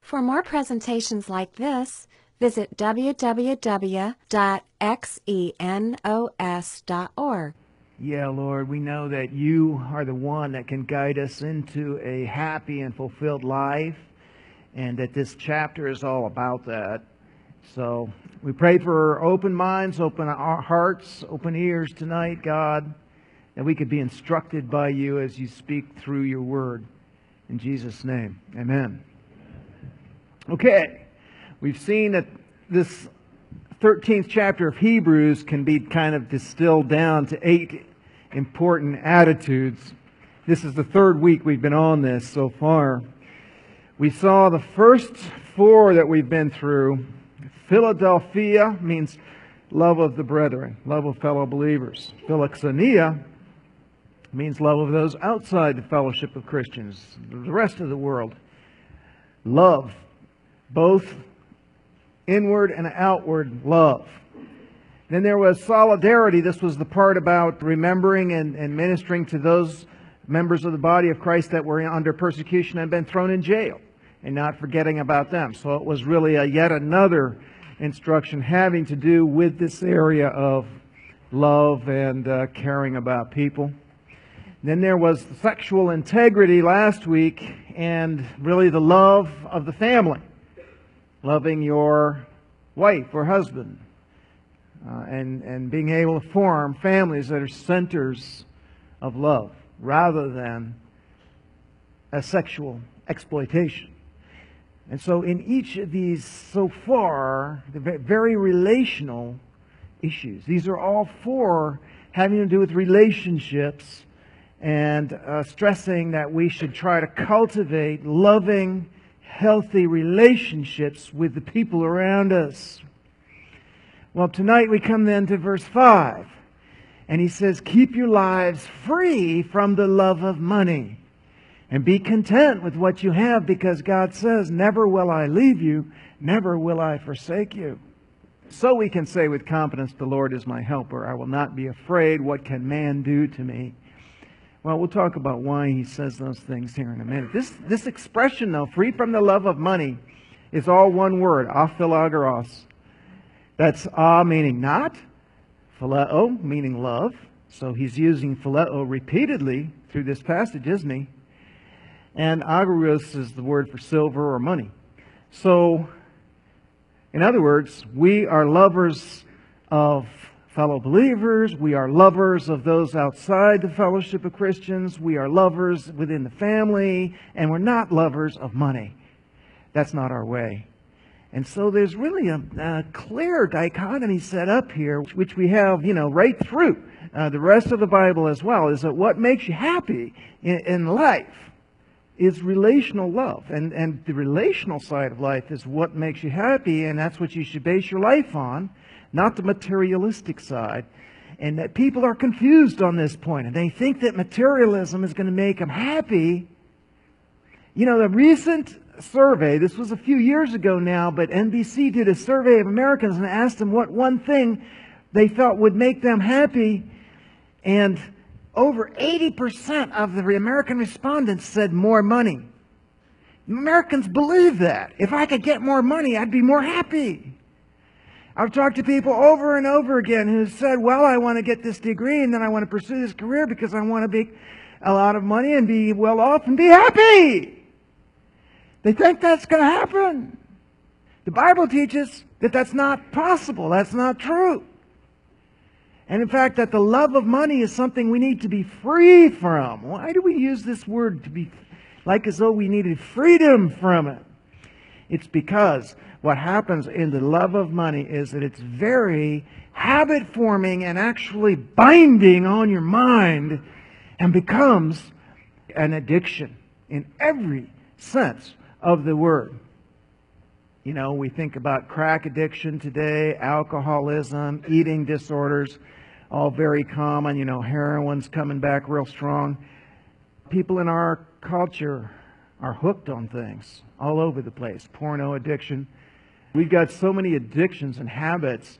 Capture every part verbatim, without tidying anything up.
For more presentations like this, visit w w w dot xenos dot org. Yeah, Lord, we know that you are the one that can guide us into a happy and fulfilled life, and that this chapter is all about that. So we pray for open minds, open our hearts, open ears tonight, God, that we could be instructed by you as you speak through your word. In Jesus' name, amen. Okay, we've seen that this thirteenth chapter of Hebrews can be kind of distilled down to eight important attitudes. This is the third week we've been on this so far. We saw the first four that we've been through. Philadelphia means love of the brethren, love of fellow believers. Philoxenia means love of those outside the fellowship of Christians, the rest of the world. Love, both inward and outward love. Then there was solidarity. This was the part about remembering and, and ministering to those members of the body of Christ that were under persecution and been thrown in jail, and not forgetting about them. So it was really a yet another instruction having to do with this area of love and uh, caring about people. Then there was sexual integrity last week, and really the love of the family. Loving your wife or husband, uh, and, and being able to form families that are centers of love rather than a sexual exploitation. And so in each of these so far, the very relational issues, these are all four having to do with relationships, and uh, stressing that we should try to cultivate loving, healthy relationships with the people around us. Well, tonight we come then to verse five. And he says, keep your lives free from the love of money. And be content with what you have, because God says, never will I leave you, never will I forsake you. So we can say with confidence, the Lord is my helper. I will not be afraid. What can man do to me? Well, we'll talk about why he says those things here in a minute. This this expression, though, free from the love of money, is all one word, aphilagoros. That's ah meaning not, phileo meaning love. So he's using phileo repeatedly through this passage, isn't he? And agoros is the word for silver or money. So, in other words, we are lovers of fellow believers. We are lovers of those outside the fellowship of Christians. We are lovers within the family. And we're not lovers of money. That's not our way. And so there's really a, a clear dichotomy set up here, which we have, you know, right through uh, the rest of the Bible as well, is that what makes you happy in, in life is relational love. And, and the relational side of life is what makes you happy, and that's what you should base your life on, not the materialistic side. And that people are confused on this point, and they think that materialism is going to make them happy. You know, the recent survey, this was a few years ago now, but N B C did a survey of Americans and asked them what one thing they felt would make them happy, and over eighty percent of the American respondents said more money. Americans believe that. If I could get more money, I'd be more happy. I've talked to people over and over again who said, well, I want to get this degree and then I want to pursue this career because I want to make a lot of money and be well off and be happy. They think that's going to happen. The Bible teaches that that's not possible. That's not true. And in fact, that the love of money is something we need to be free from. Why do we use this word to be like as though we needed freedom from it? It's because what happens in the love of money is that it's very habit-forming and actually binding on your mind and becomes an addiction in every sense of the word. You know, we think about crack addiction today, alcoholism, eating disorders, all very common. You know, heroin's coming back real strong. People in our culture are hooked on things all over the place. Porno addiction. We've got so many addictions and habits.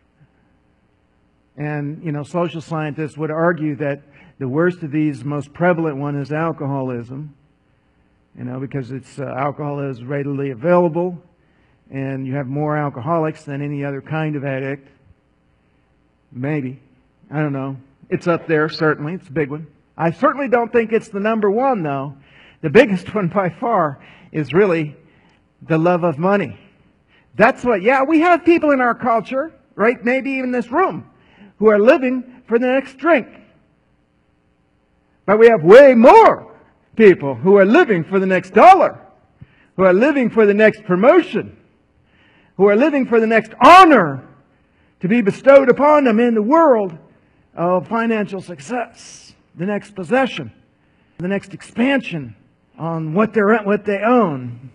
And, you know, social scientists would argue that the worst of these, most prevalent one is alcoholism. you know, because it's uh, alcohol is readily available, and you have more alcoholics than any other kind of addict. Maybe. I don't know. It's up there, certainly. It's a big one. I certainly don't think it's the number one, though. The biggest one by far is really the love of money. That's what, yeah, we have people in our culture, right, maybe even this room, who are living for the next drink. But we have way more people who are living for the next dollar, who are living for the next promotion, who are living for the next honor to be bestowed upon them in the world of financial success, the next possession, the next expansion on what they're what they own.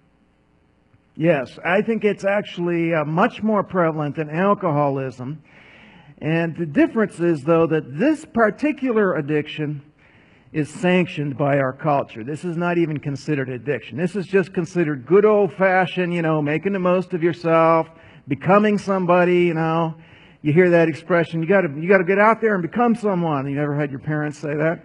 Yes, I think it's actually uh, much more prevalent than alcoholism. And the difference is, though, that this particular addiction is sanctioned by our culture. This is not even considered addiction. This is just considered good old-fashioned, you know, making the most of yourself, becoming somebody, you know. You hear that expression, you got to you got to get out there and become someone. You never had your parents say that?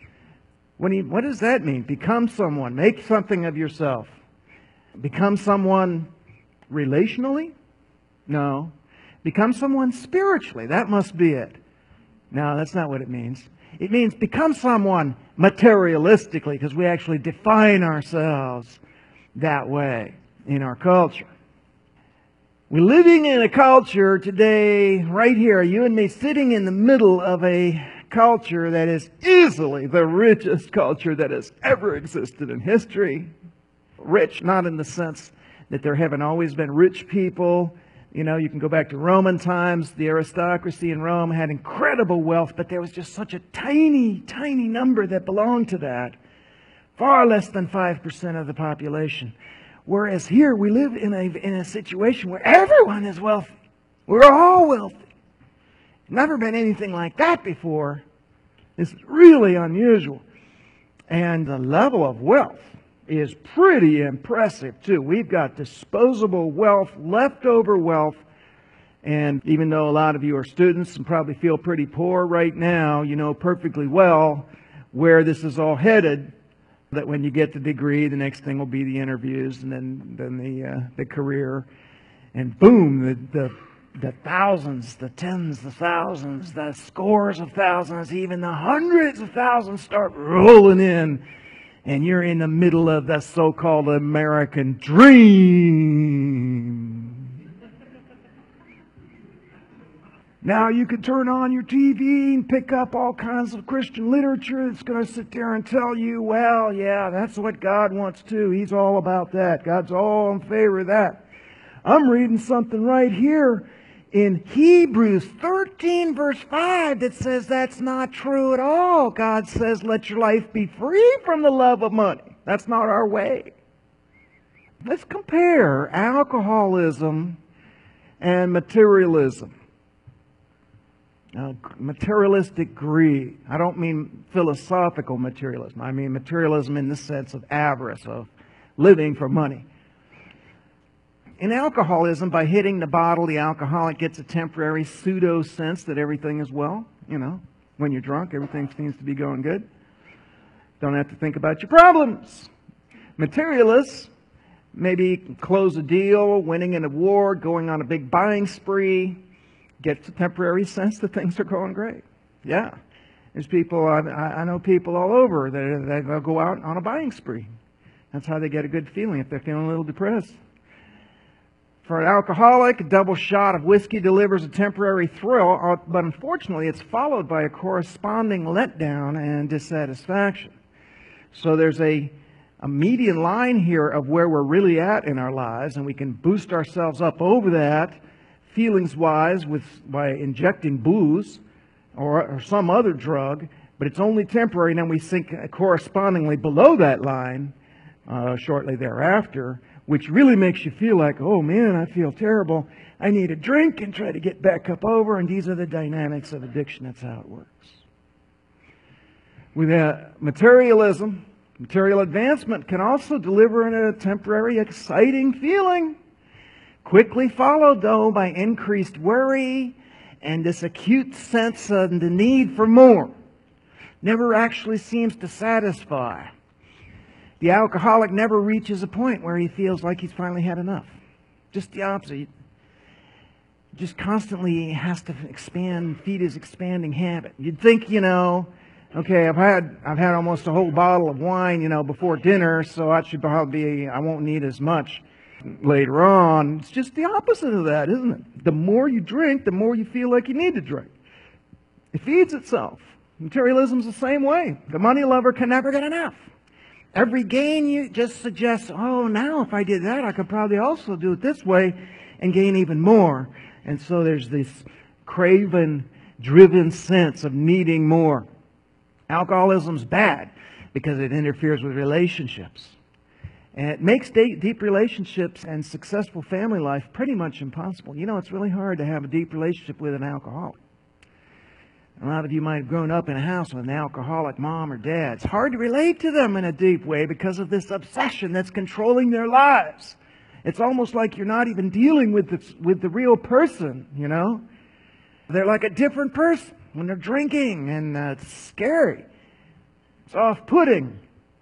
When you, what does that mean? Become someone. Make something of yourself. Become someone relationally? No. Become someone spiritually. That must be it. No, that's not what it means. It means become someone materialistically, because we actually define ourselves that way in our culture. We're living in a culture today, right here, you and me, sitting in the middle of a culture that is easily the richest culture that has ever existed in history. Rich, not in the sense that there haven't always been rich people. You know, you can go back to Roman times. The aristocracy in Rome had incredible wealth, but there was just such a tiny, tiny number that belonged to that. Far less than five percent of the population. Whereas here we live in a, in a situation where everyone is wealthy. We're all wealthy. Never been anything like that before. It's really unusual. And the level of wealth is pretty impressive too. We've got disposable wealth, leftover wealth, and even though a lot of you are students and probably feel pretty poor right now, you know perfectly well where this is all headed. That when you get the degree, the next thing will be the interviews, and then then the uh, the career, and boom, the, the the thousands, the tens, the thousands, the scores of thousands, even the hundreds of thousands start rolling in. And you're in the middle of the so-called American dream. Now you can turn on your T V and pick up all kinds of Christian literature that's going to sit there and tell you, well, yeah, that's what God wants too. He's all about that. God's all in favor of that. I'm reading something right here in Hebrews thirteen verse five that says that's not true at all. God says, let your life be free from the love of money. That's not our way. Let's compare alcoholism and materialism. Uh, materialistic greed. I don't mean philosophical materialism. I mean materialism in the sense of avarice, of living for money. In alcoholism, by hitting the bottle, the alcoholic gets a temporary pseudo sense that everything is well. You know, when you're drunk, everything seems to be going good. Don't have to think about your problems. Materialists maybe close a deal, winning an award, going on a big buying spree, gets a temporary sense that things are going great. Yeah. There's people, I, I know people all over that, that they'll go out on a buying spree. That's how they get a good feeling if they're feeling a little depressed. For an alcoholic, a double shot of whiskey delivers a temporary thrill, but unfortunately it's followed by a corresponding letdown and dissatisfaction. So there's a, a median line here of where we're really at in our lives, and we can boost ourselves up over that, feelings-wise, with by injecting booze or, or some other drug, but it's only temporary, and then we sink correspondingly below that line uh, shortly thereafter, which really makes you feel like, oh man, I feel terrible. I need a drink and try to get back up over. And these are the dynamics of addiction. That's how it works. With uh, materialism, material advancement can also deliver a temporary exciting feeling. Quickly followed, though, by increased worry and this acute sense of the need for more. Never actually seems to satisfy. The alcoholic never reaches a point where he feels like he's finally had enough. Just the opposite. Just constantly has to expand, feed his expanding habit. You'd think, you know, okay, I've had I've had almost a whole bottle of wine, you know, before dinner, so I should probably be, I won't need as much later on. It's just the opposite of that, isn't it? The more you drink, the more you feel like you need to drink. It feeds itself. Materialism's the same way. The money lover can never get enough. Every gain you just suggests, oh, now if I did that, I could probably also do it this way and gain even more. And so there's this craven, driven sense of needing more. Alcoholism's bad because it interferes with relationships. And it makes deep relationships and successful family life pretty much impossible. You know, it's really hard to have a deep relationship with an alcoholic. A lot of you might have grown up in a house with an alcoholic mom or dad. It's hard to relate to them in a deep way because of this obsession that's controlling their lives. It's almost like you're not even dealing with the, with the real person, you know. They're like a different person when they're drinking, and uh, it's scary. It's off-putting.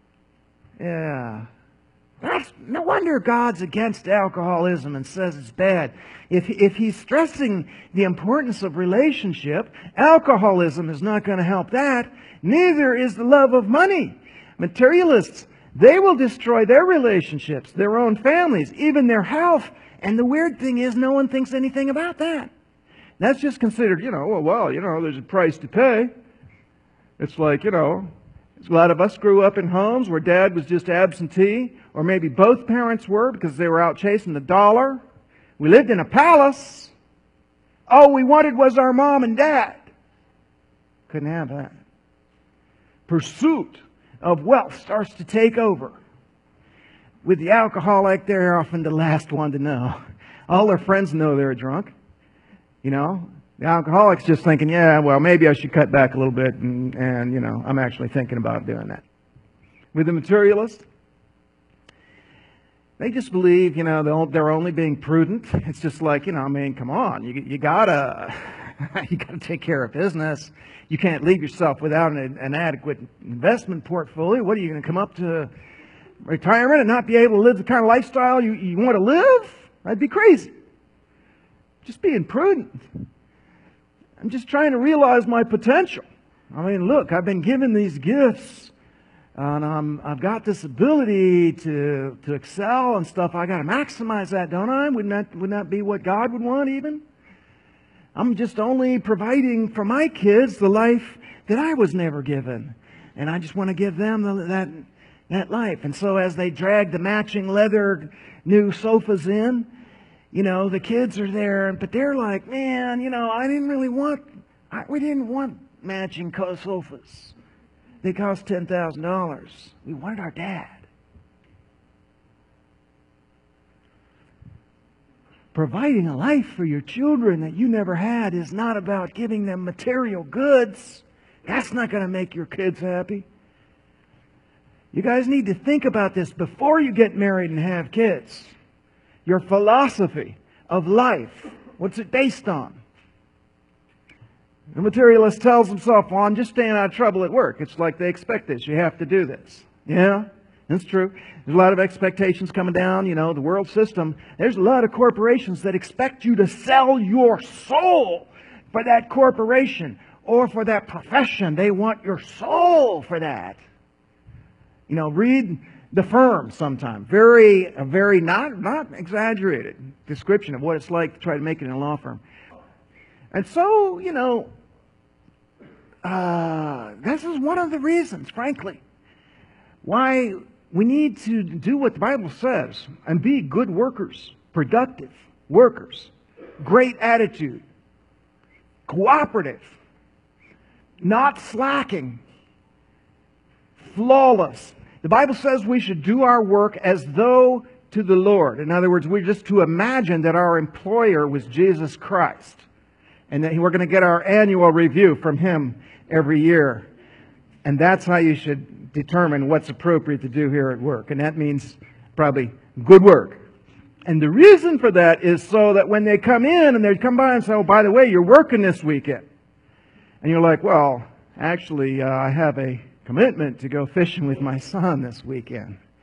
Yeah. That's, no wonder God's against alcoholism and says it's bad. If, if He's stressing the importance of relationship, alcoholism is not going to help that. Neither is the love of money. Materialists, they will destroy their relationships, their own families, even their health. And the weird thing is, no one thinks anything about that. That's just considered, you know, well, well, you know, there's a price to pay. It's like, you know, a lot of us grew up in homes where dad was just absentee, or maybe both parents were because they were out chasing the dollar. We lived in a palace. All we wanted was our mom and dad. Couldn't have that. Pursuit of wealth starts to take over. With the alcoholic, they're often the last one to know. All their friends know they're drunk. You know, the alcoholic's just thinking, yeah, well, maybe I should cut back a little bit, and, and you know, I'm actually thinking about doing that. With the materialist, they just believe, you know, they're only being prudent. It's just like, you know, I mean, come on, you, you gotta, you gotta take care of business. You can't leave yourself without an, an adequate investment portfolio. What are you going to come up to retirement and not be able to live the kind of lifestyle you, you want to live? That'd be crazy. Just being prudent. I'm just trying to realize my potential. I mean, look, I've been given these gifts, and I'm, I've got this ability to, to excel and stuff. I got to maximize that, don't I? Wouldn't that, wouldn't that be what God would want even? I'm just only providing for my kids the life that I was never given. And I just want to give them the, that, that life. And so as they drag the matching leather new sofas in, you know, the kids are there, but they're like, man, you know, I didn't really want, I, we didn't want matching sofas. They cost ten thousand dollars. We wanted our dad. Providing a life for your children that you never had is not about giving them material goods. That's not going to make your kids happy. You guys need to think about this before you get married and have kids. Your philosophy of life, what's it based on? The materialist tells himself, well, I'm just staying out of trouble at work. It's like they expect this. You have to do this. Yeah, that's true. There's a lot of expectations coming down. You know, the world system. There's a lot of corporations that expect you to sell your soul for that corporation or for that profession. They want your soul for that. You know, read The Firm sometime. Very, a very not, not exaggerated description of what it's like to try to make it in a law firm. And so, you know, uh, this is one of the reasons, frankly, why we need to do what the Bible says and be good workers, productive workers, great attitude, cooperative, not slacking, flawless. The Bible says we should do our work as though to the Lord. In other words, we're just to imagine that our employer was Jesus Christ and that we're going to get our annual review from Him every year. And that's how you should determine what's appropriate to do here at work. And that means probably good work. And the reason for that is so that when they come in and they come by and say, oh, by the way, you're working this weekend. And you're like, well, actually, uh, I have a commitment to go fishing with my son this weekend.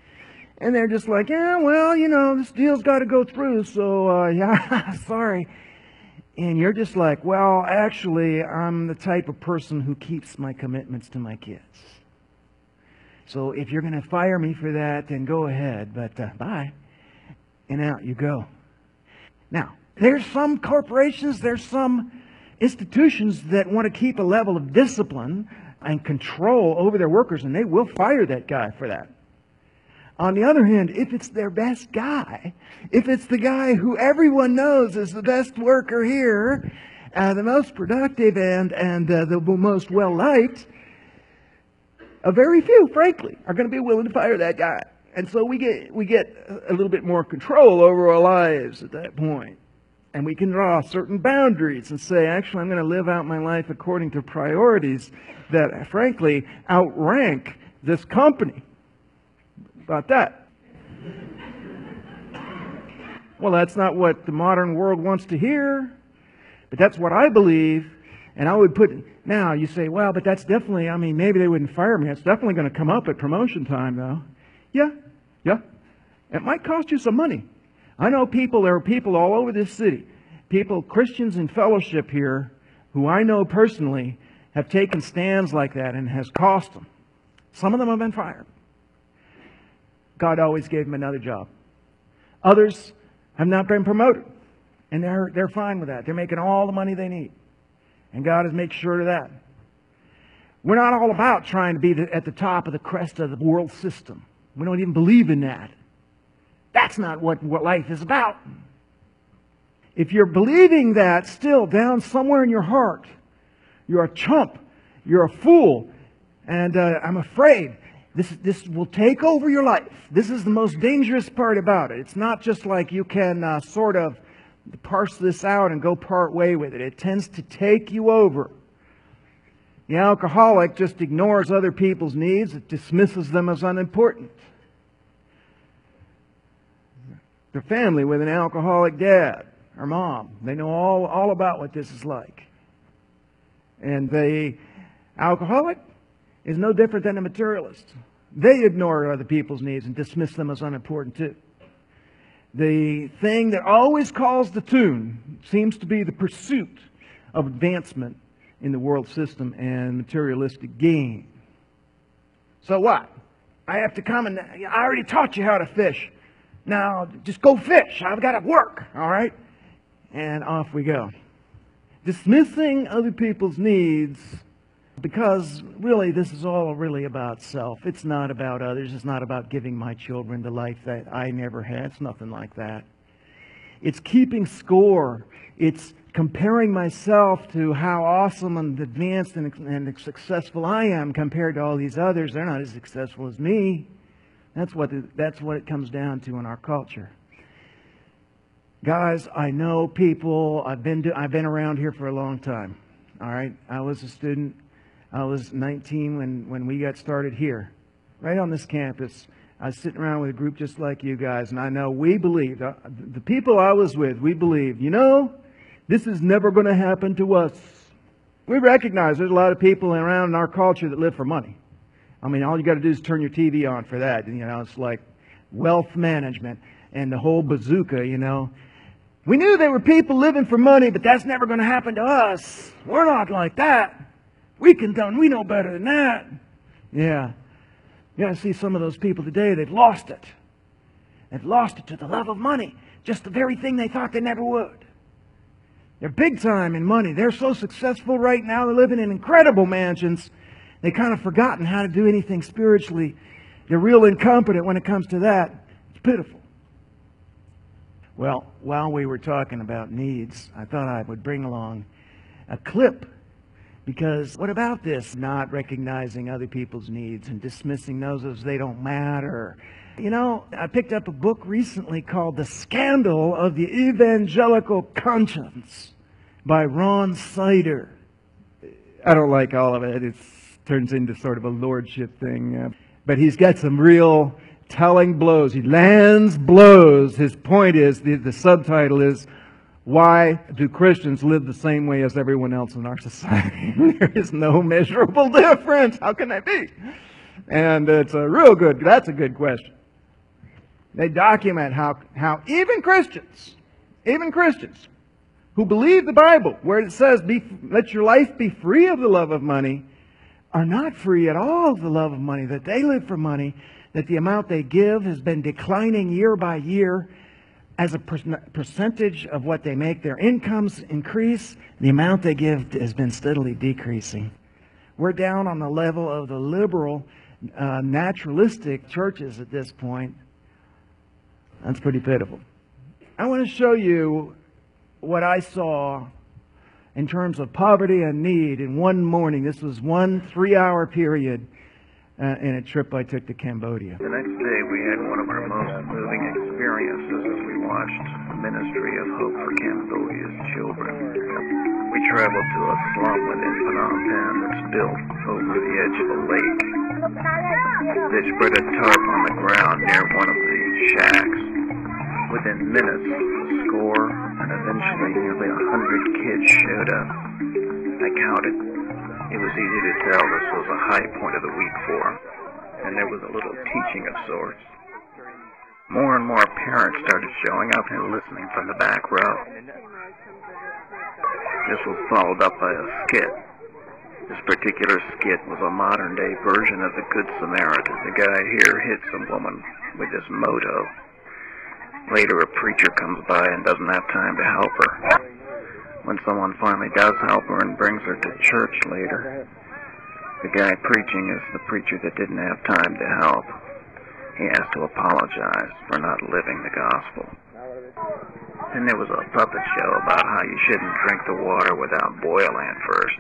And they're just like, yeah, well, you know, this deal's got to go through, so, uh, yeah, sorry. And you're just like, well, actually, I'm the type of person who keeps my commitments to my kids. So if you're going to fire me for that, then go ahead, but uh, bye. And out you go. Now, there's some corporations, there's some institutions that want to keep a level of discipline and control over their workers, and they will fire that guy for that. On the other hand, if it's their best guy, if it's the guy who everyone knows is the best worker here, uh, the most productive and, and uh, the most well-liked, a very few, frankly, are going to be willing to fire that guy. And so we get, we get a little bit more control over our lives at that point. And we can draw certain boundaries and say, actually, I'm going to live out my life according to priorities that, frankly, outrank this company. About that. Well, that's not what the modern world wants to hear, but that's what I believe. And I would put, now you say, well, but that's definitely, I mean, maybe they wouldn't fire me. It's definitely going to come up at promotion time, though. Yeah, yeah. It might cost you some money. I know people, there are people all over this city, people, Christians in fellowship here, who I know personally have taken stands like that and has cost them. Some of them have been fired. God always gave them another job. Others have not been promoted. And they're, they're fine with that. They're making all the money they need. And God has made sure of that. We're not all about trying to be the, at the top of the crest of the world system. We don't even believe in that. That's not what, what life is about. If you're believing that still down somewhere in your heart, you're a chump, you're a fool, and uh, I'm afraid This, this will take over your life. This is the most dangerous part about it. It's not just like you can uh, sort of parse this out and go part way with it. It tends to take you over. The alcoholic just ignores other people's needs. It dismisses them as unimportant. The family with an alcoholic dad or mom, they know all, all about what this is like. And the alcoholic is no different than a materialist. They ignore other people's needs and dismiss them as unimportant too. The thing that always calls the tune seems to be the pursuit of advancement in the world system and materialistic gain. So what? I have to come and I already taught you how to fish. Now just go fish. I've got to work. All right? And off we go. Dismissing other people's needs, because really this is all really about self. It's not about others. It's not about giving my children the life that I never had. It's nothing like that. It's keeping score. It's comparing myself to how awesome and advanced and, and successful I am compared to all these others. They're not as successful as me. That's what, the, that's what it comes down to in our culture. Guys, I know people. I've been, to, I've been around here for a long time. All right? I was a student. I was nineteen when, when we got started here, right on this campus. I was sitting around with a group just like you guys, and I know we believed, uh, the people I was with, we believed, you know, this is never going to happen to us. We recognize there's a lot of people around in our culture that live for money. I mean, all you got to do is turn your T V on for that. You know, it's like wealth management and the whole bazooka, you know. We knew there were people living for money, but that's never going to happen to us. We're not like that. We can done, we know better than that. Yeah. You gotta see some of those people today, they've lost it. They've lost it to the love of money. Just the very thing they thought they never would. They're big time in money. They're so successful right now. They're living in incredible mansions. They've kind of forgotten how to do anything spiritually. They're real incompetent when it comes to that. It's pitiful. Well, while we were talking about needs, I thought I would bring along a clip. Because what about this not recognizing other people's needs and dismissing those as they don't matter? You know, I picked up a book recently called The Scandal of the Evangelical Conscience by Ron Sider. I don't like all of it. It turns into sort of a lordship thing. Uh, but he's got some real telling blows. He lands blows. His point is, the, the subtitle is, why do Christians live the same way as everyone else in our society? There is no measurable difference. How can that be? And it's a real good, that's a good question. They document how, how even Christians, even Christians who believe the Bible, where it says, be, let your life be free of the love of money, are not free at all of the love of money, that they live for money, that the amount they give has been declining year by year as a percentage of what they make. Their incomes increase, the amount they give has been steadily decreasing. We're down on the level of the liberal, uh, naturalistic churches at this point. That's pretty pitiful. I want to show you what I saw in terms of poverty and need in one morning. This was one three-hour period uh, in a trip I took to Cambodia. The next day we had one of our most moving experiences as we watched the Ministry of Hope for Cambodia's children. We traveled to a slum within Phnom Penh that's built over the edge of a lake. They spread a tarp on the ground near one of the shacks. Within minutes, a score and eventually nearly a hundred kids showed up. I counted. It was easy to tell this was a high point of the week for them, and there was a little teaching of sorts. More and more parents started showing up and listening from the back row. This was followed up by a skit. This particular skit was a modern-day version of the Good Samaritan. The guy here hits a woman with this motto. Later, a preacher comes by and doesn't have time to help her. When someone finally does help her and brings her to church later, the guy preaching is the preacher that didn't have time to help. He has to apologize for not living the gospel. And there was a puppet show about how you shouldn't drink the water without boiling it first.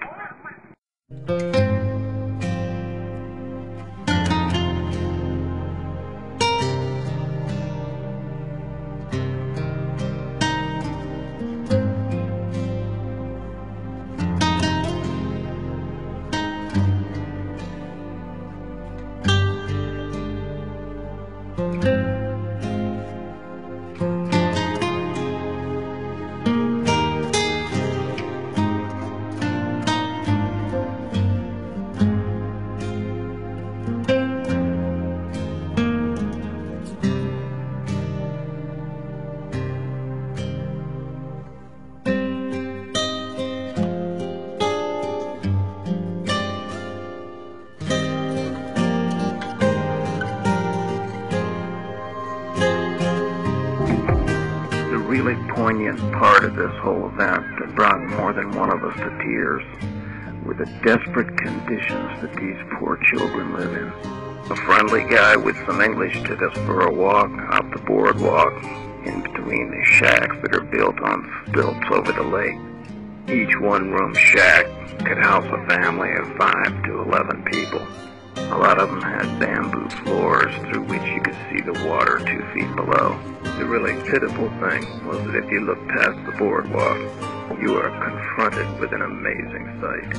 Really poignant part of this whole event that brought more than one of us to tears were the desperate conditions that these poor children live in. A friendly guy with some English took us for a walk up the boardwalk in between the shacks that are built on stilts over the lake. Each one-room shack could house a family of five to eleven people. A lot of them had bamboo floors through which you could see the water two feet below. The really pitiful thing was that if you looked past the boardwalk, you were confronted with an amazing sight.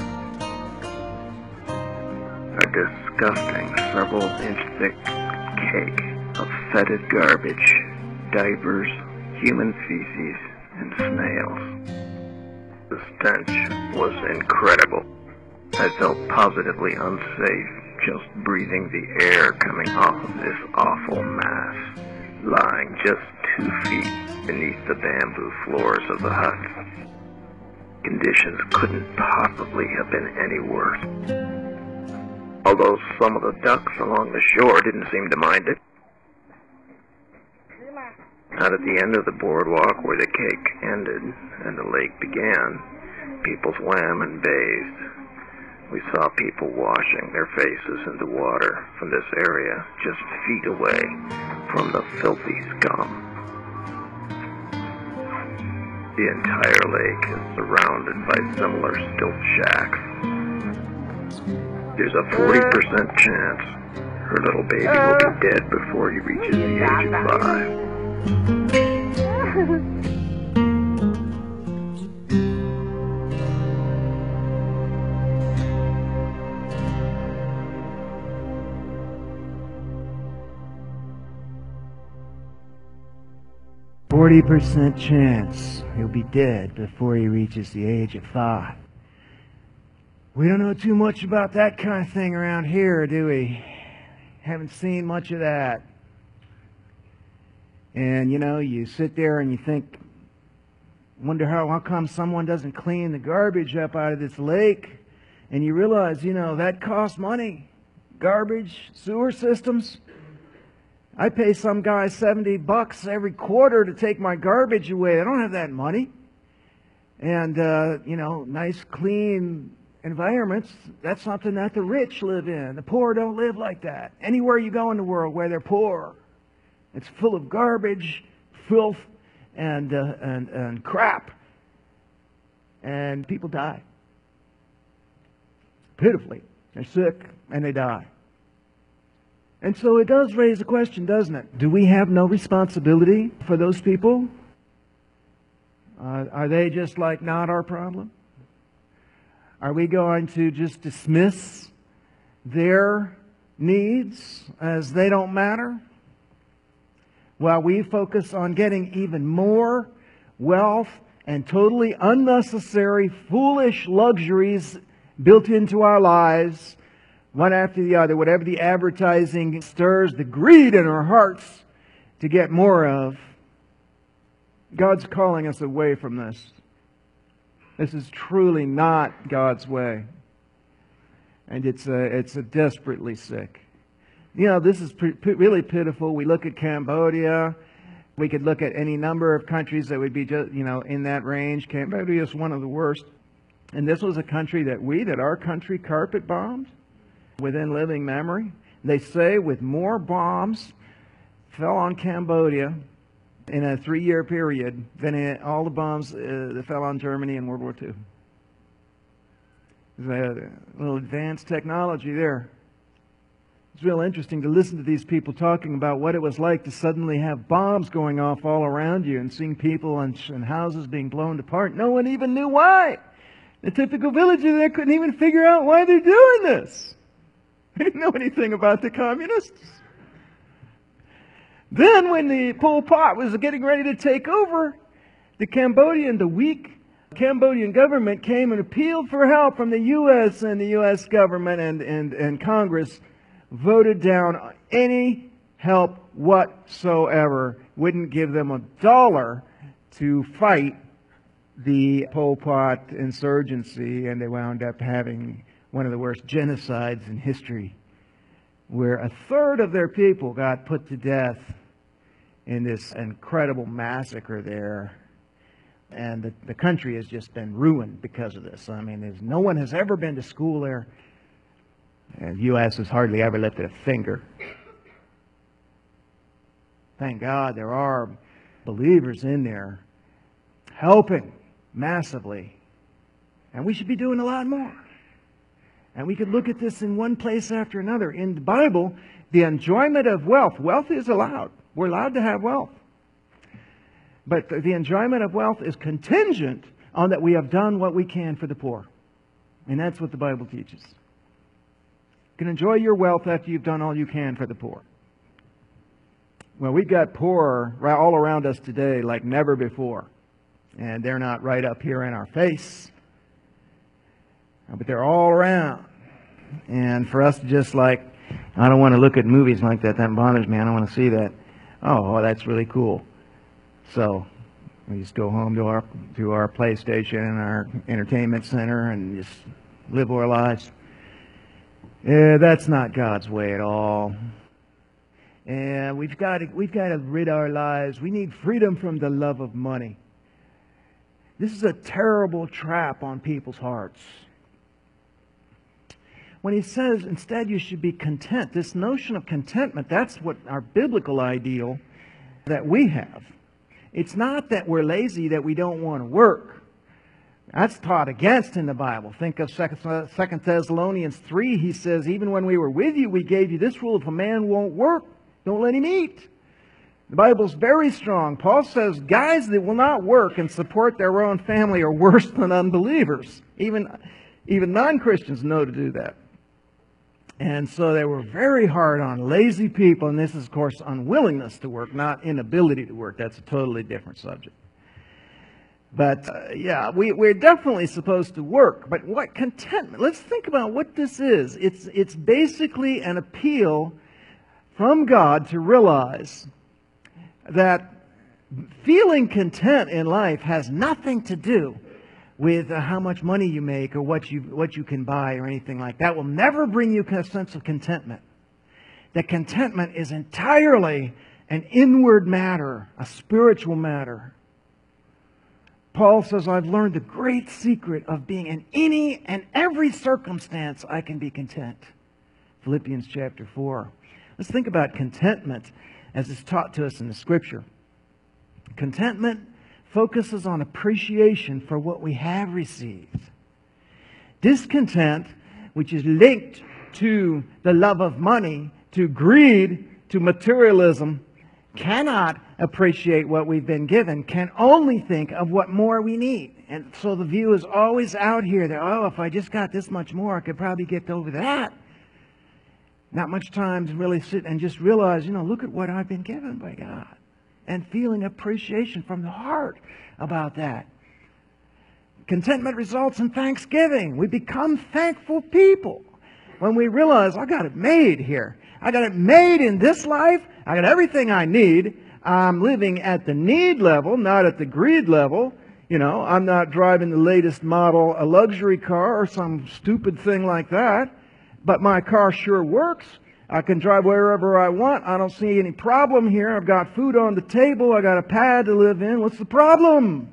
A disgusting several-inch thick cake of fetid garbage, diapers, human feces, and snails. The stench was incredible. I felt positively unsafe just breathing the air coming off of this awful mass, lying just two feet beneath the bamboo floors of the huts. Conditions couldn't possibly have been any worse. Although some of the ducks along the shore didn't seem to mind it. Out at the end of the boardwalk where the cake ended and the lake began, people swam and bathed. We saw people washing their faces in the water from this area just feet away from the filthy scum. The entire lake is surrounded by similar stilt shacks. There's a forty percent chance her little baby will be dead before he reaches the age of five. forty percent chance he'll be dead before he reaches the age of five. We don't know too much about that kind of thing around here, do we? Haven't seen much of that. And, you know, you sit there and you think, wonder how, how come someone doesn't clean the garbage up out of this lake? And you realize, you know, that costs money. Garbage, sewer systems. I pay some guy seventy bucks every quarter to take my garbage away. I don't have that money. And, uh, you know, nice, clean environments, that's something that the rich live in. The poor don't live like that. Anywhere you go in the world where they're poor, it's full of garbage, filth, and, uh, and, and crap. And people die. Pitifully. They're sick and they die. And so it does raise a question, doesn't it? Do we have no responsibility for those people? Uh, are they just like not our problem? Are we going to just dismiss their needs as they don't matter? While we focus on getting even more wealth and totally unnecessary, foolish luxuries built into our lives, one after the other, whatever the advertising stirs the greed in our hearts to get more of, God's calling us away from this. This is truly not God's way. And it's a, it's a desperately sick. You know, this is p- really pitiful. We look at Cambodia. We could look at any number of countries that would be just, you know, in that range. Cambodia is one of the worst. And this was a country that we, that our country carpet bombed within living memory. They say with more bombs fell on Cambodia in a three-year period than in all the bombs uh, that fell on Germany in World War Two. There's a little advanced technology there. It's real interesting to listen to these people talking about what it was like to suddenly have bombs going off all around you and seeing people and, and houses being blown apart. No one even knew why. The typical villager there couldn't even figure out why they're doing this. They didn't know anything about the communists. Then when the Pol Pot was getting ready to take over, the Cambodian, the weak Cambodian government came and appealed for help from the U S, and the U S government and, and, and Congress voted down any help whatsoever, wouldn't give them a dollar to fight the Pol Pot insurgency, and they wound up having one of the worst genocides in history, where a third of their people got put to death in this incredible massacre there. And the, the country has just been ruined because of this. I mean, there's, no one has ever been to school there. And the U S has hardly ever lifted a finger. Thank God there are believers in there helping massively. And we should be doing a lot more. And we could look at this in one place after another. In the Bible, the enjoyment of wealth, wealth is allowed. We're allowed to have wealth. But the enjoyment of wealth is contingent on that we have done what we can for the poor. And that's what the Bible teaches. You can enjoy your wealth after you've done all you can for the poor. Well, we've got poor all around us today like never before. And they're not right up here in our face. But they're all around. And for us to just like, I don't want to look at movies like that. That bothers me. I don't want to see that. Oh, well, that's really cool. So we just go home to our to our PlayStation and our entertainment center and just live our lives. Yeah, that's not God's way at all. And we've got to, we've got to rid our lives. We need freedom from the love of money. This is a terrible trap on people's hearts. When he says instead you should be content, this notion of contentment, that's what our biblical ideal that we have. It's not that we're lazy, that we don't want to work. That's taught against in the Bible. Think of Second Thessalonians three. He says, even when we were with you, we gave you this rule: if a man won't work, don't let him eat. The Bible's very strong. Paul says guys that will not work and support their own family are worse than unbelievers. Even, even non-Christians know to do that. And so they were very hard on lazy people, and this is, of course, unwillingness to work, not inability to work. That's a totally different subject. But, uh, yeah, we, we're definitely supposed to work. But what contentment? Let's think about what this is. It's, it's basically an appeal from God to realize that feeling content in life has nothing to do with uh, how much money you make or what you what you can buy or anything like that. Will never bring you a sense of contentment. That contentment is entirely an inward matter, a spiritual matter. Paul says, I've learned the great secret of being in any and every circumstance I can be content. Philippians chapter four. Let's think about contentment as it's taught to us in the Scripture. Contentment focuses on appreciation for what we have received. Discontent, which is linked to the love of money, to greed, to materialism, cannot appreciate what we've been given, can only think of what more we need. And so the view is always out here that, oh, if I just got this much more, I could probably get over that. Not much time to really sit and just realize, you know, look at what I've been given by God. And feeling appreciation from the heart about that. Contentment results in thanksgiving. We become thankful people when we realize, I got it made here. I got it made in this life. I got everything I need. I'm living at the need level, not at the greed level. You know, I'm not driving the latest model, a luxury car or some stupid thing like that. But my car sure works. I can drive wherever I want. I don't see any problem here. I've got food on the table. I got a pad to live in. What's the problem?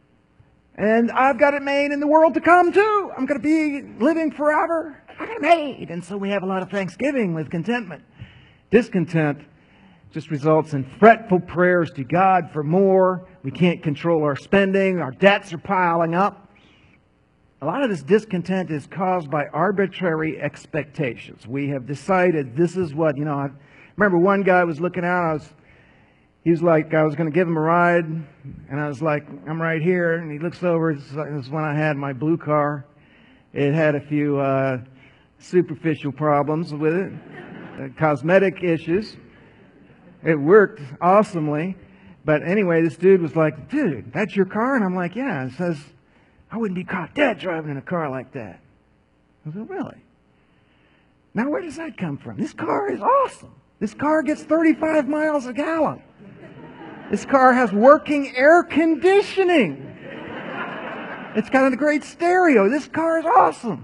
And I've got it made in the world to come too. I'm going to be living forever. I got it made. And so we have a lot of thanksgiving with contentment. Discontent just results in fretful prayers to God for more. We can't control our spending. Our debts are piling up. A lot of this discontent is caused by arbitrary expectations. We have decided this is what, you know, I remember one guy was looking out, I was, he was like, I was going to give him a ride, and I was like, I'm right here, and he looks over, this is when I had my blue car. It had a few uh, superficial problems with it, uh, cosmetic issues. It worked awesomely, but anyway, this dude was like, dude, that's your car? And I'm like, yeah. It says, I wouldn't be caught dead driving in a car like that. I said, really? Now where does that come from? This car is awesome. This car gets thirty-five miles a gallon. This car has working air conditioning. It's got a great stereo. This car is awesome.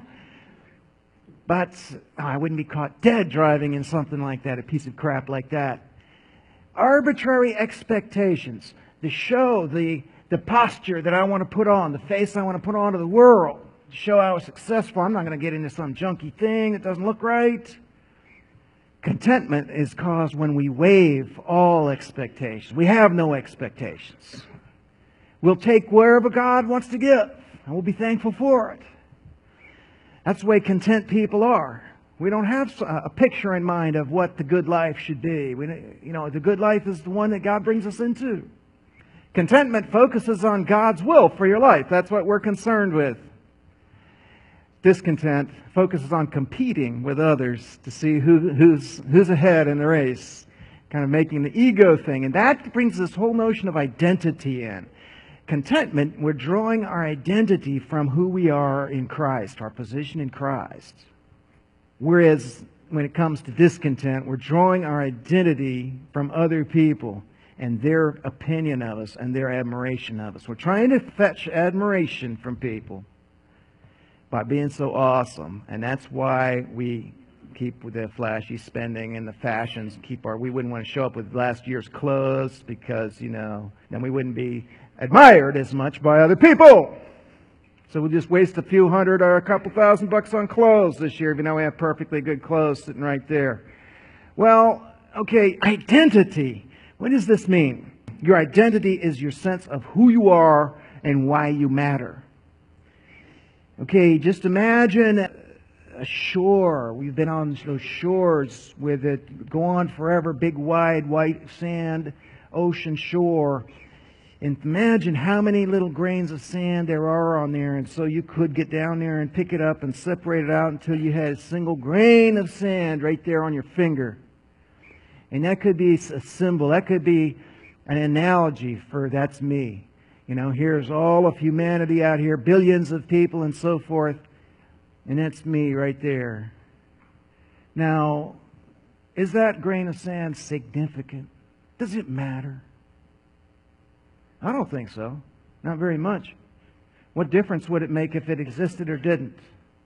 But oh, I wouldn't be caught dead driving in something like that, a piece of crap like that. Arbitrary expectations. The show, the The posture that I want to put on, the face I want to put on to the world, to show I was successful. I'm not going to get into some junky thing that doesn't look right. Contentment is caused when we waive all expectations. We have no expectations. We'll take wherever God wants to give, and we'll be thankful for it. That's the way content people are. We don't have a picture in mind of what the good life should be. We, you know, the good life is the one that God brings us into. Contentment focuses on God's will for your life. That's what we're concerned with. Discontent focuses on competing with others to see who, who's, who's ahead in the race. Kind of making the ego thing. And that brings this whole notion of identity in. Contentment, we're drawing our identity from who we are in Christ, our position in Christ. Whereas when it comes to discontent, we're drawing our identity from other people and their opinion of us and their admiration of us. We're trying to fetch admiration from people by being so awesome. And that's why we keep with the flashy spending and the fashions. Keep our, we wouldn't want to show up with last year's clothes because, you know, then we wouldn't be admired as much by other people. So we'll just waste a few hundred or a couple thousand bucks on clothes this year, even though we have perfectly good clothes sitting right there. Well, okay, identity. What does this mean? Your identity is your sense of who you are and why you matter. Okay, just imagine a shore. We've been on those shores with it, go on forever, big wide white sand, ocean shore. And imagine how many little grains of sand there are on there. And so you could get down there and pick it up and separate it out until you had a single grain of sand right there on your finger. And that could be a symbol. That could be an analogy for that's me. You know, here's all of humanity out here, billions of people and so forth. And that's me right there. Now, is that grain of sand significant? Does it matter? I don't think so. Not very much. What difference would it make if it existed or didn't?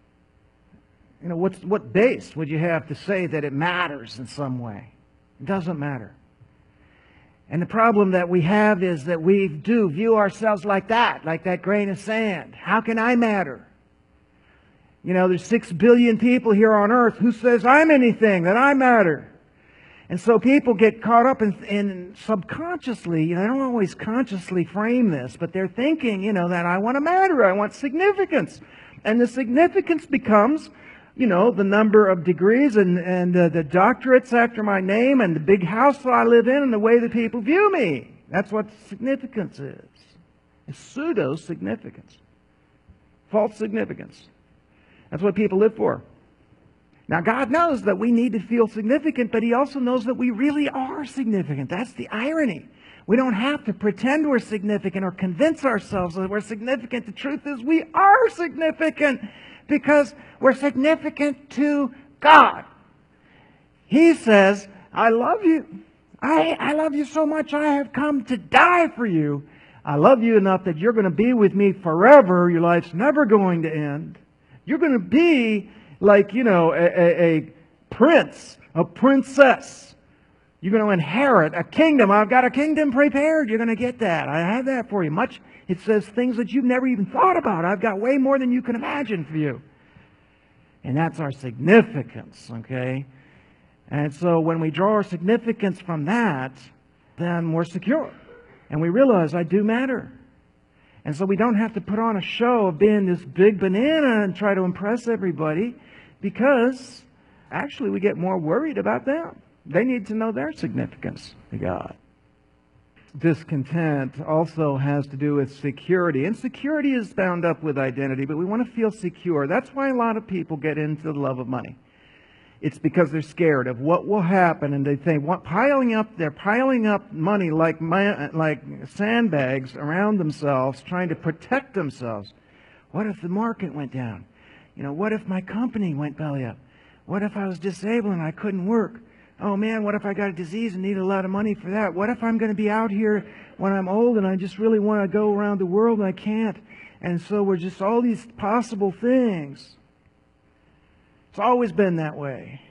You know, what's, what base would you have to say that it matters in some way? It doesn't matter. And the problem that we have is that we do view ourselves like that, like that grain of sand. How can I matter? You know, there's six billion people here on earth. Who says I'm anything, that I matter? And so people get caught up in, in subconsciously, you know, they don't always consciously frame this, but they're thinking, you know, that I want to matter, I want significance. And the significance becomes, you know, the number of degrees and, and uh, the doctorates after my name and the big house that I live in and the way that people view me. That's what significance is. It's pseudo-significance. False significance. That's what people live for. Now, God knows that we need to feel significant, but He also knows that we really are significant. That's the irony. We don't have to pretend we're significant or convince ourselves that we're significant. The truth is we are significant because we're significant to God. He says, I love you. I, I love you so much I have come to die for you. I love you enough that you're going to be with me forever. Your life's never going to end. You're going to be like, you know, a, a, a prince, a princess. You're going to inherit a kingdom. I've got a kingdom prepared. You're going to get that. I have that for you. Much, it says things that you've never even thought about. I've got way more than you can imagine for you. And that's our significance, okay? And so when we draw our significance from that, then we're secure. And we realize I do matter. And so we don't have to put on a show of being this big banana and try to impress everybody, because actually we get more worried about them. They need to know their significance to God. Discontent also has to do with security. And security is bound up with identity, but we want to feel secure. That's why a lot of people get into the love of money. It's because they're scared of what will happen, and they think, what, piling up, they're piling up money like, like sandbags around themselves, trying to protect themselves. What if the market went down? You know, what if my company went belly up? What if I was disabled and I couldn't work? Oh man, what if I got a disease and need a lot of money for that? What if I'm going to be out here when I'm old and I just really want to go around the world and I can't? And so we're just all these possible things. It's always been that way.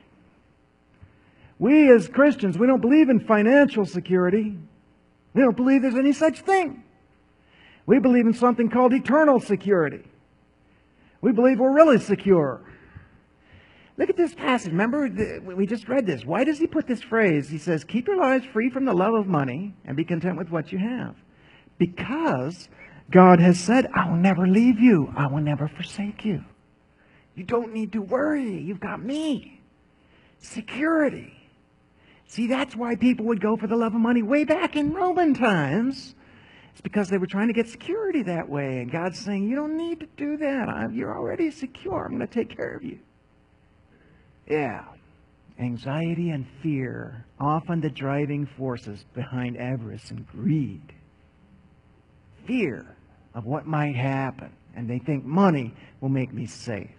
We as Christians, we don't believe in financial security. We don't believe there's any such thing. We believe in something called eternal security. We believe we're really secure. Look at this passage. Remember, we just read this. Why does he put this phrase? He says, keep your lives free from the love of money and be content with what you have. Because God has said, I will never leave you. I will never forsake you. You don't need to worry. You've got me. Security. See, that's why people would go for the love of money way back in Roman times. It's because they were trying to get security that way. And God's saying, you don't need to do that. You're already secure. I'm going to take care of you. Yeah. Anxiety and fear, often the driving forces behind avarice and greed. Fear of what might happen. And they think money will make me safe.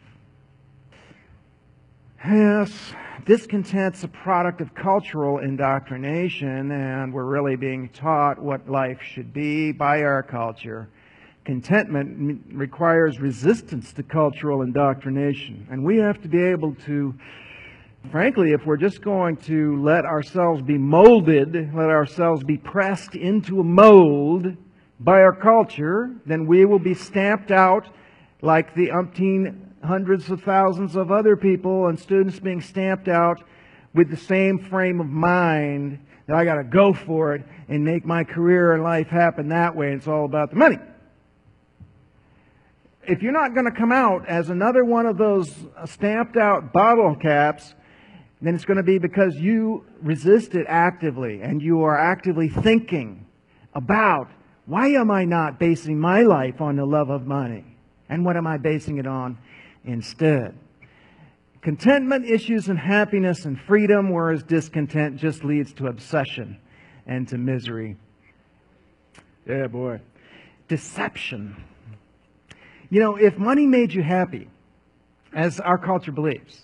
Yes, discontent's a product of cultural indoctrination, and we're really being taught what life should be by our culture. Contentment requires resistance to cultural indoctrination, and we have to be able to, frankly, if we're just going to let ourselves be molded, let ourselves be pressed into a mold by our culture, then we will be stamped out like the umpteen hundreds of thousands of other people and students being stamped out with the same frame of mind that I got to go for it and make my career and life happen that way. It's all about the money. If you're not going to come out as another one of those stamped out bottle caps, then it's going to be because you resist it actively and you are actively thinking about, why am I not basing my life on the love of money? And what am I basing it on instead? Contentment issues in happiness and freedom, whereas discontent just leads to obsession and to misery. Yeah, boy. Deception. You know, if money made you happy, as our culture believes,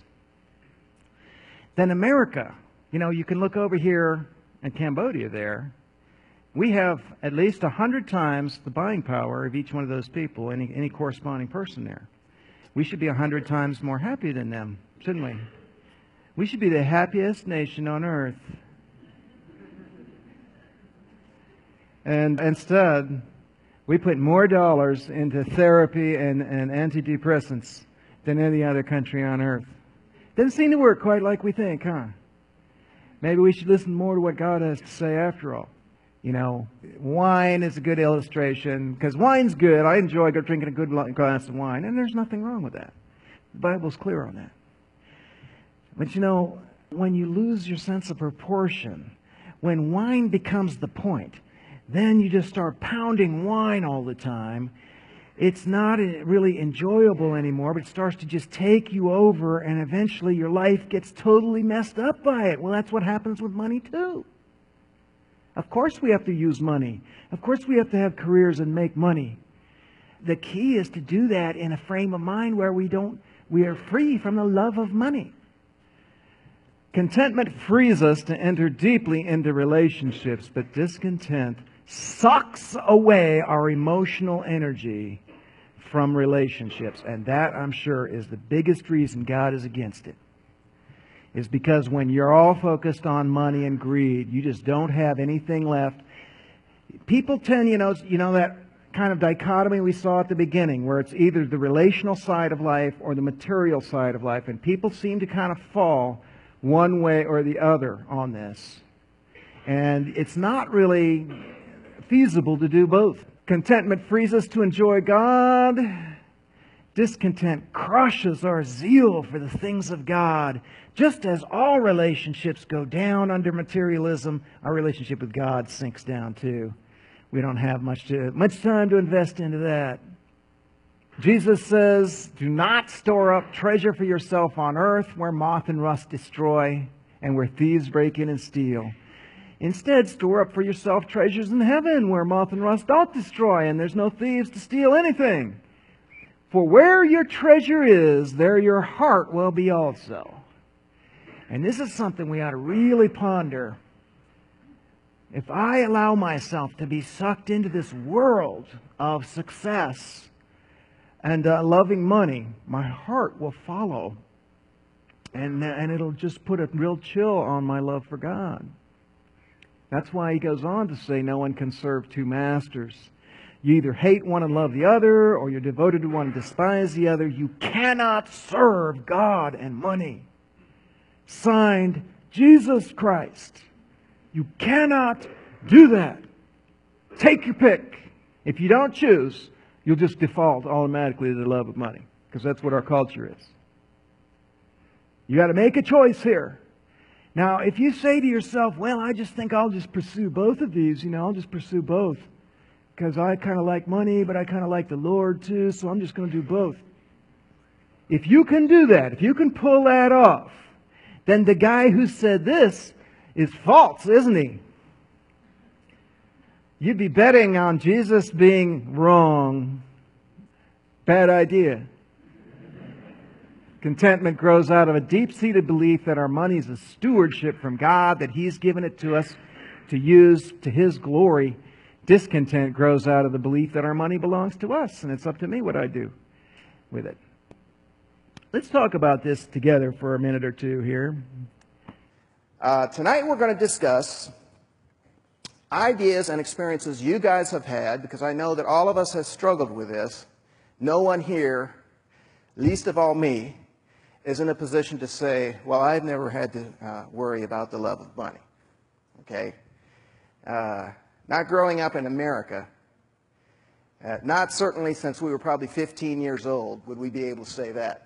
then America, you know, you can look over here in Cambodia there, we have at least a hundred times the buying power of each one of those people, any, any corresponding person there. We should be a hundred times more happy than them, shouldn't we? We should be the happiest nation on earth. And instead, we put more dollars into therapy and, and antidepressants than any other country on earth. Doesn't seem to work quite like we think, huh? Maybe we should listen more to what God has to say after all. You know, wine is a good illustration, because wine's good. I enjoy drinking a good glass of wine, and there's nothing wrong with that. The Bible's clear on that. But you know, when you lose your sense of proportion, when wine becomes the point, then you just start pounding wine all the time. It's not really enjoyable anymore, but it starts to just take you over, and eventually your life gets totally messed up by it. Well, that's what happens with money too. Of course we have to use money. Of course we have to have careers and make money. The key is to do that in a frame of mind where we don't, we are free from the love of money. Contentment frees us to enter deeply into relationships, but discontent sucks away our emotional energy from relationships. And that, I'm sure, is the biggest reason God is against it. Is because when you're all focused on money and greed, you just don't have anything left. People tend, you know, you know that kind of dichotomy we saw at the beginning, where it's either the relational side of life or the material side of life, and people seem to kind of fall one way or the other on this. And it's not really feasible to do both. Contentment frees us to enjoy God. Discontent crushes our zeal for the things of God. Just as all relationships go down under materialism, our relationship with God sinks down too. We don't have much to, much time to invest into that. Jesus says, do not store up treasure for yourself on earth where moth and rust destroy and where thieves break in and steal. Instead, store up for yourself treasures in heaven where moth and rust don't destroy and there's no thieves to steal anything. For where your treasure is, there your heart will be also. And this is something we ought to really ponder. If I allow myself to be sucked into this world of success and uh, loving money, my heart will follow. And, and it'll just put a real chill on my love for God. That's why he goes on to say no one can serve two masters. You either hate one and love the other, or you're devoted to one and despise the other. You cannot serve God and money. Signed, Jesus Christ. You cannot do that. Take your pick. If you don't choose, you'll just default automatically to the love of money, because that's what our culture is. You got to make a choice here. Now, if you say to yourself, well, I just think I'll just pursue both of these, you know, I'll just pursue both, because I kind of like money, but I kind of like the Lord too, so I'm just going to do both. If you can do that, if you can pull that off, then the guy who said this is false, isn't he? You'd be betting on Jesus being wrong. Bad idea. Contentment grows out of a deep-seated belief that our money is a stewardship from God, that He's given it to us to use to His glory. Discontent grows out of the belief that our money belongs to us, and it's up to me what I do with it. Let's talk about this together for a minute or two here. Uh, tonight we're going to discuss ideas and experiences you guys have had, because I know that all of us have struggled with this. No one here, least of all me, is in a position to say, well, I've never had to uh, worry about the love of money. Okay? Uh, not growing up in America, uh, not certainly since we were probably fifteen years old, would we be able to say that.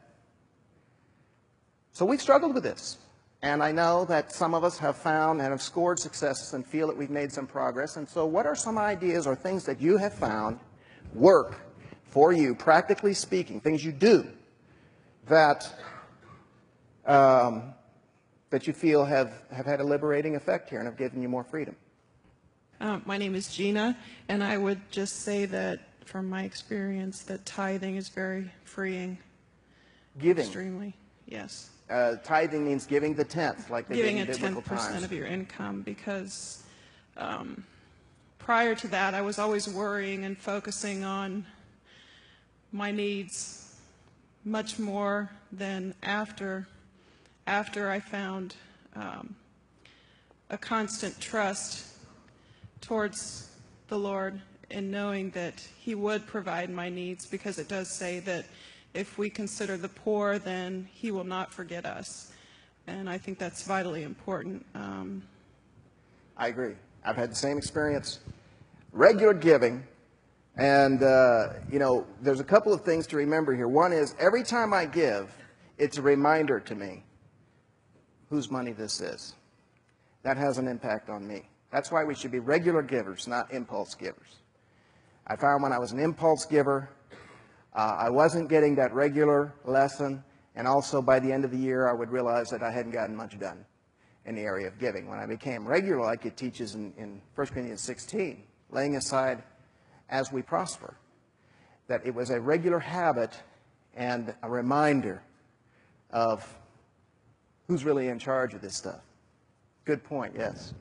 So we've struggled with this. And I know that some of us have found and have scored successes and feel that we've made some progress. And so what are some ideas or things that you have found work for you, practically speaking, things you do that um, that you feel have, have had a liberating effect here and have given you more freedom? Um, my name is Gina, and I would just say that from my experience that tithing is very freeing. Giving. Extremely, yes. Uh, tithing means giving the tenth, like they Giving did in a biblical ten percent times. of your income, because um, prior to that, I was always worrying and focusing on my needs much more than after, after I found um, a constant trust towards the Lord in knowing that He would provide my needs, because it does say that if we consider the poor, then He will not forget us. And I think that's vitally important. Um, I agree. I've had the same experience. Regular giving, and, uh, you know, there's a couple of things to remember here. One is, every time I give, it's a reminder to me whose money this is. That has an impact on me. That's why we should be regular givers, not impulse givers. I found when I was an impulse giver, uh, I wasn't getting that regular lesson, and also by the end of the year, I would realize that I hadn't gotten much done in the area of giving. When I became regular, like it teaches in, in First Corinthians sixteen, laying aside as we prosper, that it was a regular habit and a reminder of who's really in charge of this stuff. Good point, yes.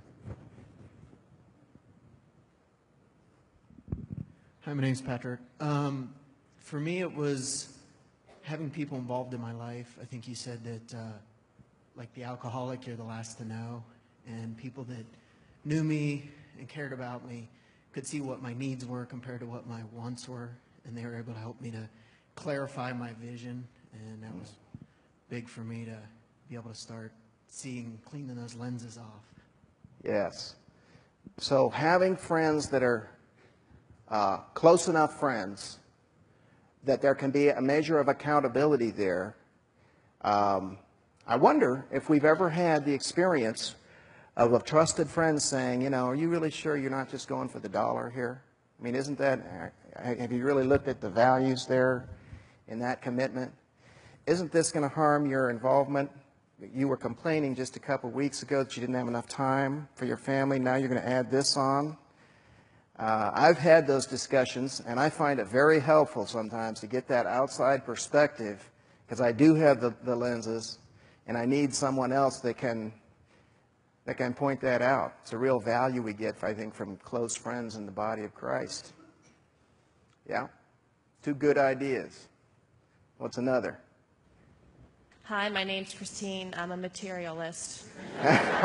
Hi, my name's Patrick. Um, for me, it was having people involved in my life. I think you said that, uh, like the alcoholic, you're the last to know, and people that knew me and cared about me could see what my needs were compared to what my wants were, and they were able to help me to clarify my vision, and that was big for me to be able to start seeing, cleaning those lenses off. Yes. So having friends that are uh, close enough friends that there can be a measure of accountability there. Um, I wonder if we've ever had the experience of a trusted friend saying, you know, are you really sure you're not just going for the dollar here? I mean, isn't that, have you really looked at the values there in that commitment? Isn't this going to harm your involvement? You were complaining just a couple weeks ago that you didn't have enough time for your family. Now you're going to add this on. Uh, I've had those discussions, and I find it very helpful sometimes to get that outside perspective, because I do have the, the lenses, and I need someone else that can that can point that out. It's a real value we get, I think, from close friends in the body of Christ. Yeah? Two good ideas. What's another? Hi, my name's Christine. I'm a materialist. um,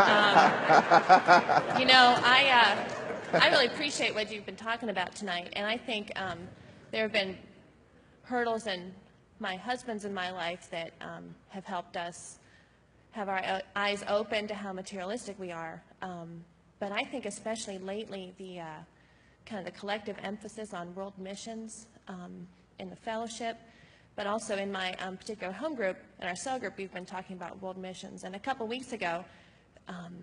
you know, I uh, I really appreciate what you've been talking about tonight, and I think um, there have been hurdles in my husband's in my life that um, have helped us have our eyes open to how materialistic we are. Um, but I think especially lately, the uh, kind of the collective emphasis on world missions um, in the fellowship, but also in my um, particular home group, in our cell group, we've been talking about world missions. And a couple weeks ago, um,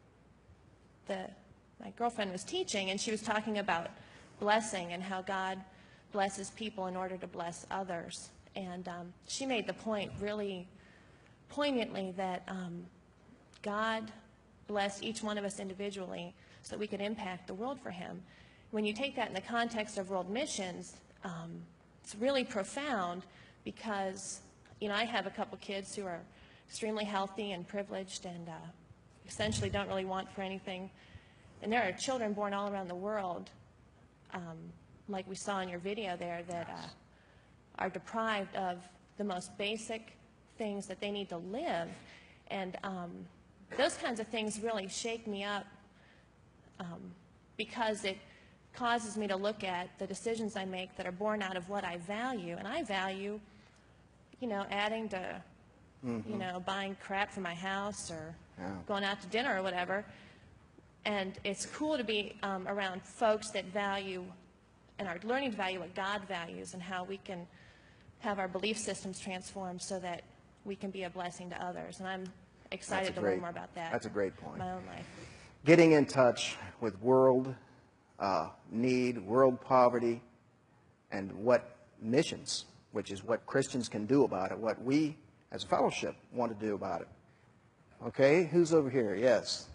the, my girlfriend was teaching, and she was talking about blessing and how God blesses people in order to bless others. And um, she made the point really poignantly that um, God blessed each one of us individually so that we could impact the world for Him. When you take that in the context of world missions, um, it's really profound because, you know, I have a couple kids who are extremely healthy and privileged and uh, essentially don't really want for anything. And there are children born all around the world, um, like we saw in your video there, that uh, are deprived of the most basic things that they need to live. And um, those kinds of things really shake me up um, because it causes me to look at the decisions I make that are born out of what I value. And I value, you know, adding to, mm-hmm. you know, buying crap for my house or yeah. going out to dinner or whatever. And it's cool to be um, around folks that value and are learning to value what God values and how we can have our belief systems transformed so that we can be a blessing to others. And I'm excited to great, learn more about that. That's a great point. In my own life. Getting in touch with world uh, need, world poverty, and what missions, which is what Christians can do about it, what we as a fellowship want to do about it. Okay, who's over here? Yes.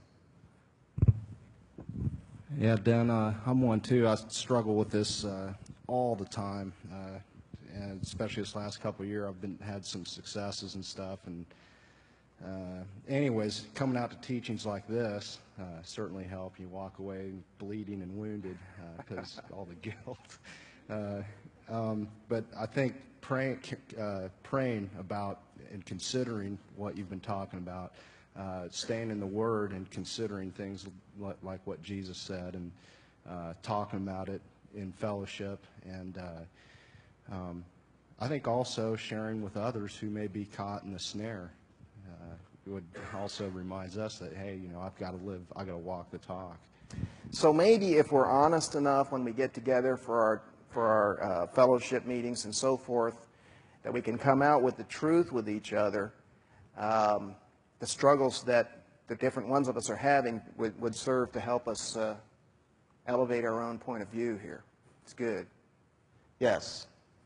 Yeah, Dan, uh, I'm one too. I struggle with this uh, all the time, uh, and especially this last couple of years, I've been had some successes and stuff, and uh, anyways, coming out to teachings like this uh, certainly help. You walk away bleeding and wounded because uh, all the guilt. Uh, um, but I think praying, uh, praying about and considering what you've been talking about, uh, staying in the Word and considering things like, like what Jesus said, and uh, talking about it in fellowship, and uh, um, I think also sharing with others who may be caught in the snare. Uh, would also reminds us that, hey, you know, I've got to live, I've got to walk the talk. So maybe if we're honest enough when we get together for our for our uh, fellowship meetings and so forth, that we can come out with the truth with each other, um, the struggles that the different ones of us are having would, would serve to help us uh, elevate our own point of view here. It's good. Yes.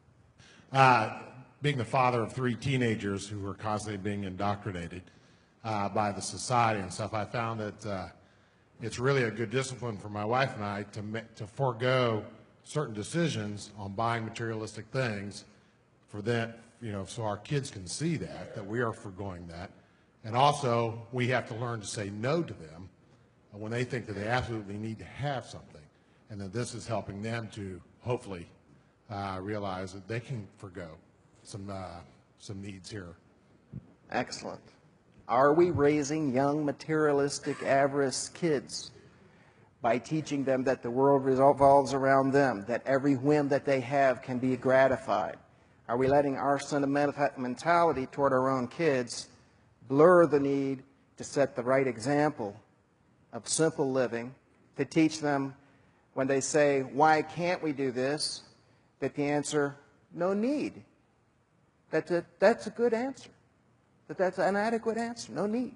Uh, being the father of three teenagers who were constantly being indoctrinated uh, by the society and stuff, I found that uh, it's really a good discipline for my wife and I to ma- to forego certain decisions on buying materialistic things for that, you know, so our kids can see that, that we are foregoing that. And also, we have to learn to say no to them when they think that they absolutely need to have something. And that this is helping them to hopefully uh, realize that they can forego some, uh, some needs here. Excellent. Are we raising young, materialistic, avarice kids by teaching them that the world revolves around them, that every whim that they have can be gratified? Are we letting our sentimentality toward our own kids blur the need to set the right example of simple living, to teach them when they say, why can't we do this, that the answer, no need. That's a, that's a good answer. That that's an adequate answer, no need.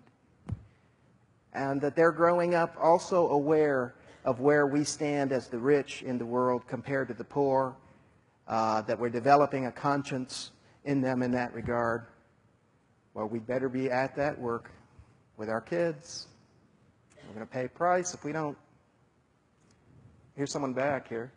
And that they're growing up also aware of where we stand as the rich in the world compared to the poor, uh, that we're developing a conscience in them in that regard. Well, we'd better be at that work with our kids. We're going to pay a price if we don't. Here's someone back here.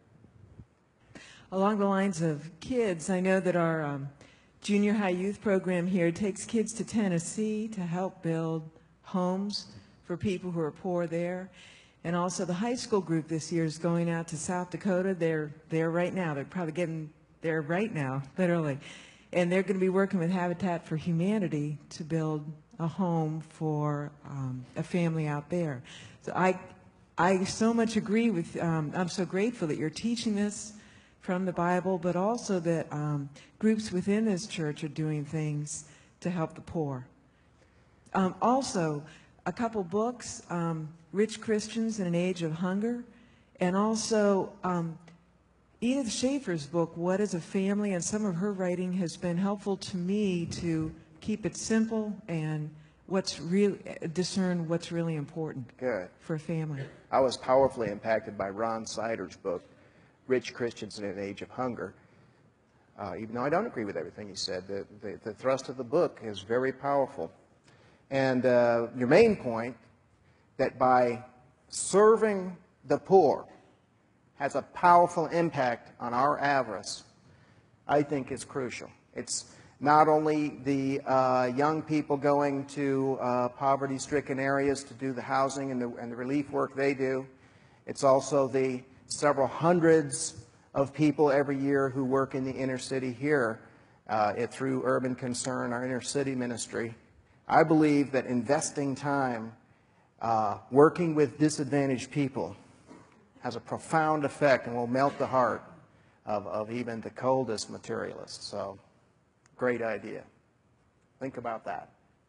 Along the lines of kids, I know that our um, junior high youth program here takes kids to Tennessee to help build homes for people who are poor there. And also the high school group this year is going out to South Dakota. They're there right now. They're probably getting there right now, literally. And they're going to be working with Habitat for Humanity to build a home for um, a family out there. So I, I so much agree with, um, I'm so grateful that you're teaching this from the Bible, but also that um, groups within this church are doing things to help the poor. Um, also, a couple books, um, Rich Christians in an Age of Hunger, and also um, Edith Schaefer's book, What is a Family? And some of her writing has been helpful to me to keep it simple and what's real, discern what's really important Good. For a family. I was powerfully impacted by Ron Sider's book, Rich Christians in an Age of Hunger. Uh, even though I don't agree with everything he said, the, the, the thrust of the book is very powerful. And uh, your main point, that by serving the poor has a powerful impact on our avarice, I think is crucial. It's not only the uh, young people going to uh, poverty-stricken areas to do the housing and the, and the relief work they do. It's also the several hundreds of people every year who work in the inner city here uh, it, through Urban Concern, our inner city ministry. I believe that investing time uh, working with disadvantaged people has a profound effect and will melt the heart of, of even the coldest materialists. So, great idea. Think about that.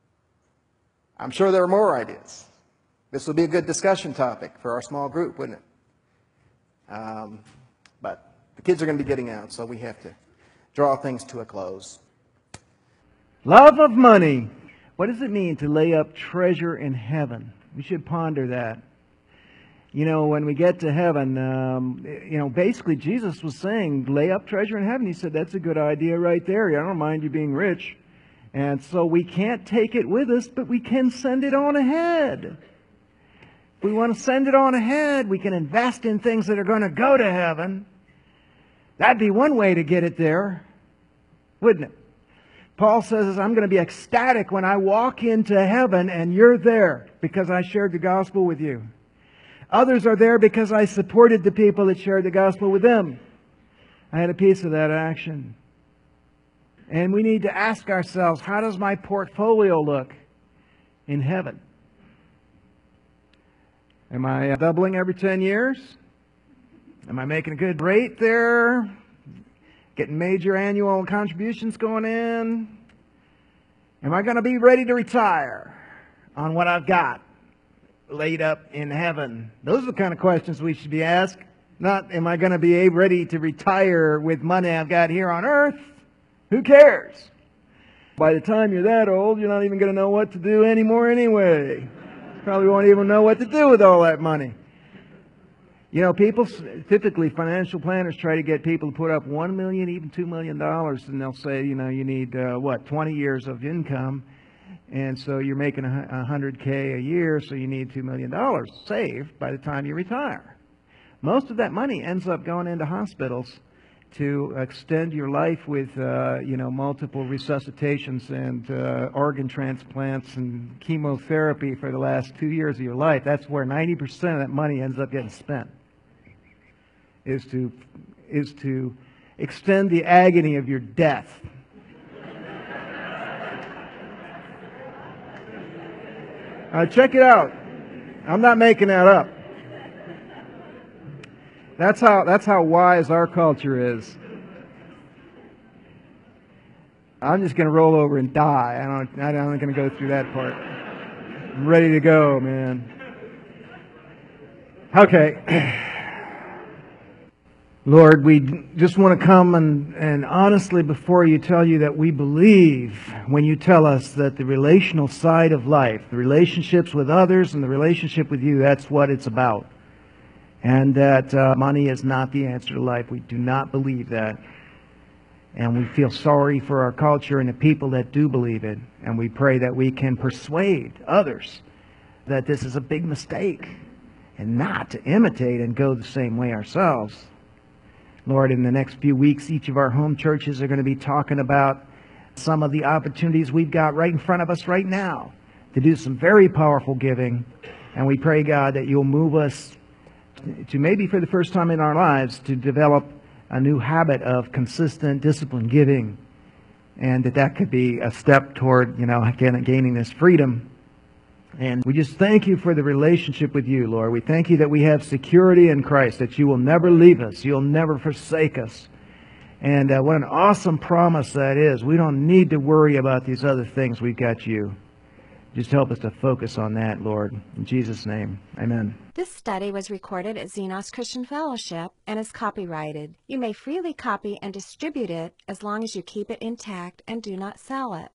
I'm sure there are more ideas. This will be a good discussion topic for our small group, wouldn't it? Um, but the kids are going to be getting out, so we have to draw things to a close. Love of money. What does it mean to lay up treasure in heaven? We should ponder that. You know, when we get to heaven, um, you know, basically Jesus was saying, lay up treasure in heaven. He said, that's a good idea right there. I don't mind you being rich. And so we can't take it with us, but we can send it on ahead. If we want to send it on ahead, we can invest in things that are going to go to heaven. That'd be one way to get it there, wouldn't it? Paul says, I'm going to be ecstatic when I walk into heaven and you're there because I shared the gospel with you. Others are there because I supported the people that shared the gospel with them. I had a piece of that action. And we need to ask ourselves, how does my portfolio look in heaven? Am I doubling every ten years? Am I making a good rate there? Getting major annual contributions going in? Am I going to be ready to retire on what I've got laid up in heaven? Those are the kind of questions we should be asked. Not, am I going to be ready to retire with money I've got here on earth? Who cares? By the time you're that old, you're not even going to know what to do anymore anyway. Probably won't even know what to do with all that money. You know, people, typically financial planners try to get people to put up one million dollars, even two million dollars, and they'll say, you know, you need, uh, what, twenty years of income, and so you're making one hundred K a year, so you need two million dollars saved by the time you retire. Most of that money ends up going into hospitals to extend your life with, uh, you know, multiple resuscitations and uh, organ transplants and chemotherapy for the last two years of your life. That's where ninety percent of that money ends up getting spent. Is to, is to extend the agony of your death. Uh, check it out. I'm not making that up. That's how, that's how wise our culture is. I'm just going to roll over and die. I don't, I'm not going to go through that part. I'm ready to go, man. Okay. Lord, we just want to come and, and honestly before you tell you that we believe when you tell us that the relational side of life, the relationships with others and the relationship with you, that's what it's about. And that uh, money is not the answer to life. We do not believe that. And we feel sorry for our culture and the people that do believe it. And we pray that we can persuade others that this is a big mistake and not to imitate and go the same way ourselves. Lord, in the next few weeks, each of our home churches are going to be talking about some of the opportunities we've got right in front of us right now to do some very powerful giving. And we pray, God, that you'll move us to maybe for the first time in our lives to develop a new habit of consistent, disciplined giving. And that that could be a step toward, you know, again, gaining this freedom. And we just thank you for the relationship with you, Lord. We thank you that we have security in Christ, that you will never leave us. You'll never forsake us. And uh, what an awesome promise that is. We don't need to worry about these other things. We've got you. Just help us to focus on that, Lord. In Jesus' name, amen. This study was recorded at Xenos Christian Fellowship and is copyrighted. You may freely copy and distribute it as long as you keep it intact and do not sell it.